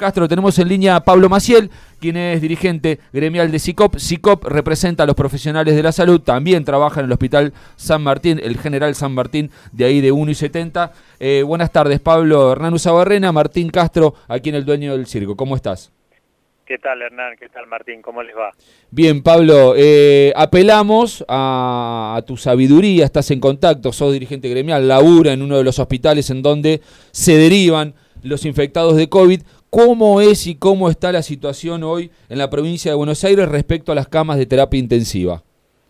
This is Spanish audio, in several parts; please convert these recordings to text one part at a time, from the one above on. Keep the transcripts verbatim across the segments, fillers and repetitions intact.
Castro, tenemos en línea a Pablo Maciel, quien es dirigente gremial de SICOP. SICOP representa a los profesionales de la salud, también trabaja en el Hospital San Martín, el General San Martín, de ahí de uno y setenta. Eh, buenas tardes, Pablo. Hernán Usabarrena, Martín Castro, aquí en el Dueño del Circo. ¿Cómo estás? ¿Qué tal, Hernán? ¿Qué tal, Martín? ¿Cómo les va? Bien, Pablo, eh, apelamos a, a tu sabiduría, estás en contacto, sos dirigente gremial, labura en uno de los hospitales en donde se derivan los infectados de COVID. ¿Cómo es y cómo está la situación hoy en la provincia de Buenos Aires respecto a las camas de terapia intensiva?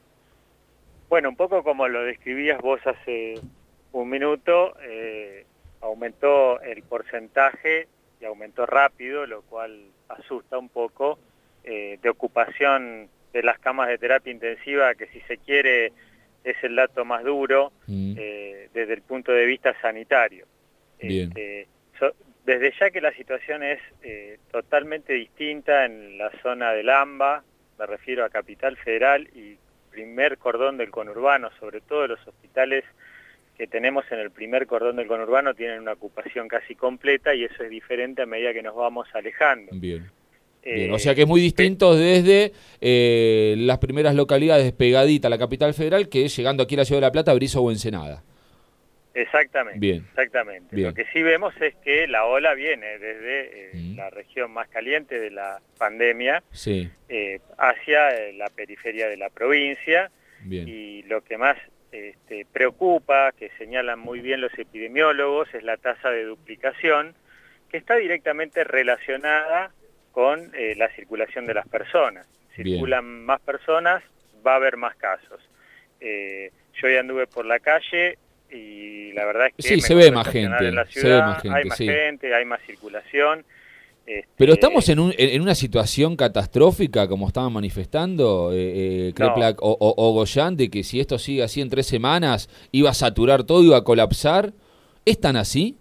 Bueno, un poco como lo describías vos hace un minuto, eh, aumentó el porcentaje y aumentó rápido, lo cual asusta un poco, eh, de ocupación de las camas de terapia intensiva, que si se quiere es el dato más duro mm. eh, desde el punto de vista sanitario. Este, so, desde ya que la situación es eh, totalmente distinta en la zona del AMBA, me refiero a Capital Federal y primer cordón del conurbano, sobre todo los hospitales que tenemos en el primer cordón del conurbano tienen una ocupación casi completa y eso es diferente a medida que nos vamos alejando. Bien. Bien. Eh, o sea que es muy distinto desde eh, las primeras localidades pegaditas a la Capital Federal que llegando aquí a la Ciudad de La Plata, Berizo o Ensenada. Exactamente, Bien. exactamente. Bien. Lo que sí vemos es que la ola viene desde eh, mm. la región más caliente de la pandemia sí. eh, hacia eh, la periferia de la provincia. Bien. Y lo que más este, preocupa, que señalan muy bien los epidemiólogos, es la tasa de duplicación, que está directamente relacionada con eh, la circulación de las personas. Circulan bien. Más personas, va a haber más casos. Eh, yo ya anduve por la calle y la verdad es que sí, me se ve más gente, en la ciudad, se ve más gente, hay más sí. gente, hay más circulación. Este, Pero estamos en, un, en una situación catastrófica, como estaban manifestando eh, eh, Kreplak no. o, o, o Goyan, de que si esto sigue así en tres semanas, iba a saturar todo, iba a colapsar. ¿Es tan así?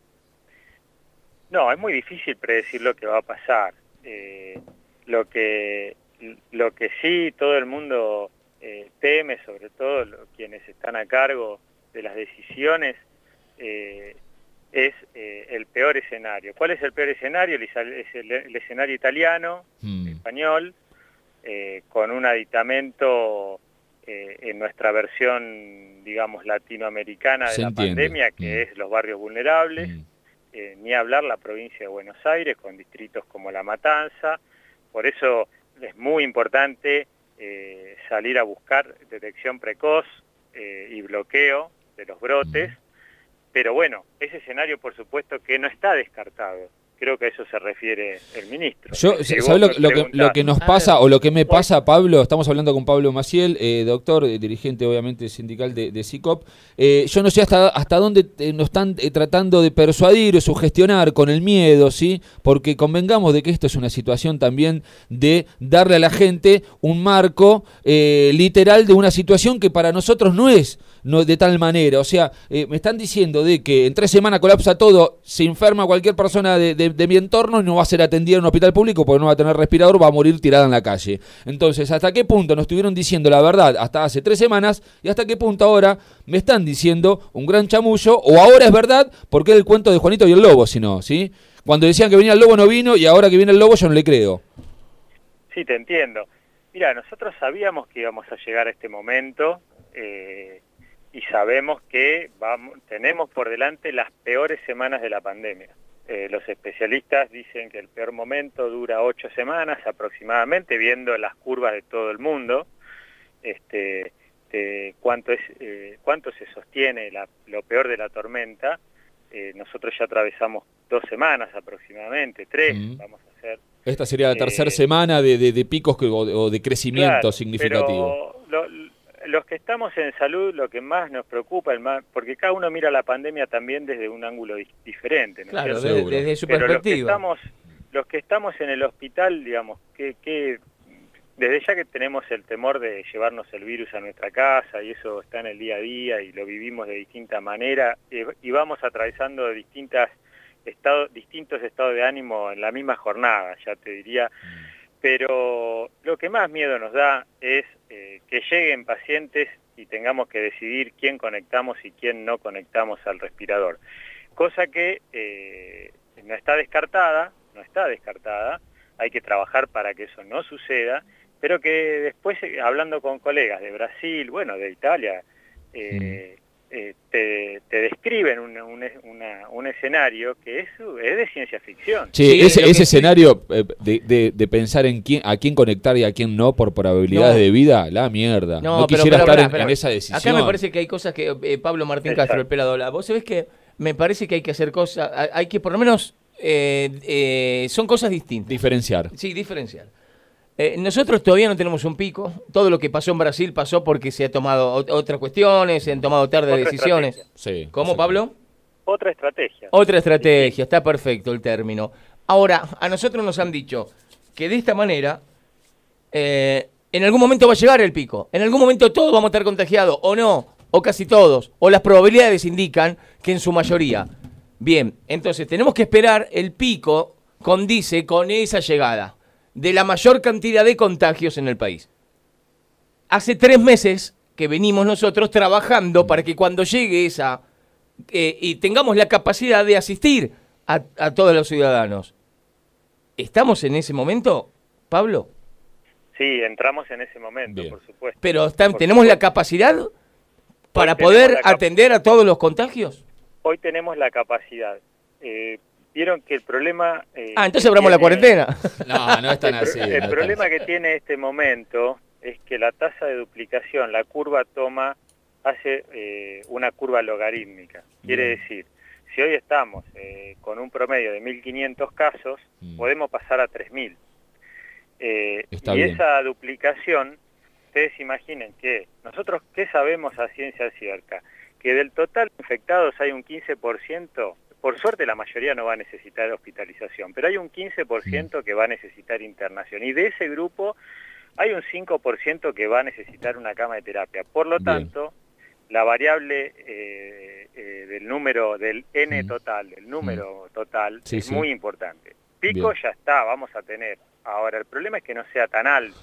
No, es muy difícil predecir lo que va a pasar. Eh, lo que lo que sí todo el mundo eh, teme, sobre todo lo, quienes están a cargo de las decisiones, eh, es eh, el peor escenario. ¿Cuál es el peor escenario? El, es el, el escenario italiano, mm. español, eh, con un aditamento eh, en nuestra versión, digamos, latinoamericana de Se la entiende. pandemia, que mm. es los barrios vulnerables, mm. eh, ni hablar la provincia de Buenos Aires, con distritos como La Matanza. Por eso es muy importante eh, salir a buscar detección precoz eh, y bloqueo de los brotes. Mm. Pero bueno, ese escenario por supuesto que no está descartado. Creo que a eso se refiere el ministro. Yo, ¿sabes lo, lo, que, lo que nos pasa o lo que me pasa, Pablo? Estamos hablando con Pablo Maciel, eh, doctor, eh, dirigente obviamente sindical de, de SICOP. Eh, yo no sé hasta hasta dónde eh, nos están eh, tratando de persuadir o sugestionar con el miedo, ¿sí? Porque convengamos de que esto es una situación también de darle a la gente un marco eh, literal de una situación que para nosotros no es no de tal manera. O sea, eh, me están diciendo de que en tres semanas colapsa todo, se enferma cualquier persona de, de, de mi entorno y no va a ser atendida en un hospital público porque no va a tener respirador, va a morir tirada en la calle. Entonces, ¿hasta qué punto nos estuvieron diciendo la verdad hasta hace tres semanas y hasta qué punto ahora me están diciendo un gran chamullo o ahora es verdad porque es el cuento de Juanito y el lobo, si no, ¿sí? Cuando decían que venía el lobo no vino y ahora que viene el lobo yo no le creo. Sí, te entiendo. Mira, nosotros sabíamos que íbamos a llegar a este momento eh, y sabemos que vamos, tenemos por delante las peores semanas de la pandemia. Eh, los especialistas dicen que el peor momento dura ocho semanas aproximadamente, viendo las curvas de todo el mundo, este, de cuánto, es, eh, cuánto se sostiene la, lo peor de la tormenta. Eh, nosotros ya atravesamos dos semanas aproximadamente, tres, mm. vamos a hacer. Esta sería la tercera eh, semana de, de, de picos que, o, de, o de crecimiento claro, significativo. Pero lo, los que estamos en salud, lo que más nos preocupa, el más, porque cada uno mira la pandemia también desde un ángulo di diferente, ¿no? Claro, desde, desde su Pero perspectiva. Los que, estamos, los que estamos en el hospital, digamos, que, que desde ya que tenemos el temor de llevarnos el virus a nuestra casa, y eso está en el día a día, y lo vivimos de distinta manera, y, y vamos atravesando distintas estado, distintos estados de ánimo en la misma jornada, ya te diría. Pero lo que más miedo nos da es eh, que lleguen pacientes y tengamos que decidir quién conectamos y quién no conectamos al respirador. Cosa que eh, no está descartada, no está descartada, hay que trabajar para que eso no suceda, pero que después, hablando con colegas de Brasil, bueno, de Italia, eh, mm. eh, te, te describen un, un, una, un escenario que es, es de ciencia ficción. Sí, sí ese, ese escenario eh, de, de, de pensar en quién, a quién conectar y a quién no por probabilidades no. de vida, la mierda. No, no pero, quisiera pero, estar pero, en, pero, en esa decisión. Acá me parece que hay cosas que eh, Pablo Martín Exacto. Castro, el pelado, vos sabés que me parece que hay que hacer cosas, hay que por lo menos, eh, eh, son cosas distintas. Diferenciar. Sí, diferenciar. Eh, nosotros todavía no tenemos un pico. Todo lo que pasó en Brasil pasó porque se ha tomado otras cuestiones, se han tomado tarde Otra decisiones. Sí, ¿Cómo, sí. Pablo? Otra estrategia. Otra estrategia, sí. Está perfecto el término. Ahora, a nosotros nos han dicho que de esta manera, eh, en algún momento va a llegar el pico. En algún momento todos vamos a estar contagiados, o no, o casi todos. O las probabilidades indican que en su mayoría. Bien, entonces tenemos que esperar el pico, condice con esa llegada de la mayor cantidad de contagios en el país. Hace tres meses que venimos nosotros trabajando para que cuando llegue esa, eh, y tengamos la capacidad de asistir a, a todos los ciudadanos. ¿Estamos en ese momento, Pablo? Sí, entramos en ese momento, Bien. por supuesto. ¿Pero está, por tenemos supuesto. la capacidad para Hoy poder atender a todos los contagios? Hoy tenemos la capacidad. Eh, Vieron que el problema... Eh, ah, entonces abramos tiene, la cuarentena. No, no es tan así. El, el no problema así. que tiene este momento es que la tasa de duplicación, la curva toma, hace eh, una curva logarítmica. Quiere mm. decir, si hoy estamos eh, con un promedio de mil quinientos casos, mm. podemos pasar a tres mil. Eh, y bien. esa duplicación, ustedes imaginen que nosotros, ¿qué sabemos a ciencia cierta? Que del total de infectados hay un quince por ciento... Por suerte la mayoría no va a necesitar hospitalización, pero hay un quince por ciento que va a necesitar internación. Y de ese grupo hay un cinco por ciento que va a necesitar una cama de terapia. Por lo tanto, Bien. la variable eh, eh, del número, del N total, del número total, sí, es sí. muy importante. Pico Bien. ya está, vamos a tener. Ahora, el problema es que no sea tan alto.